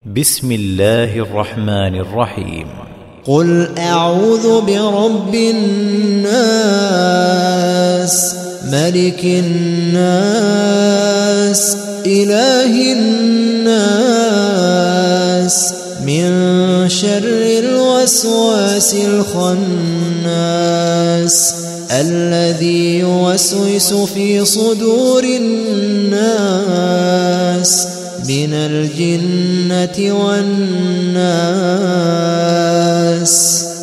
بسم الله الرحمن الرحيم. قل أعوذ برب الناس ملك الناس إله الناس من شر الوسواس الخناس الذي يوسوس في صدور الناس من الجنة والناس.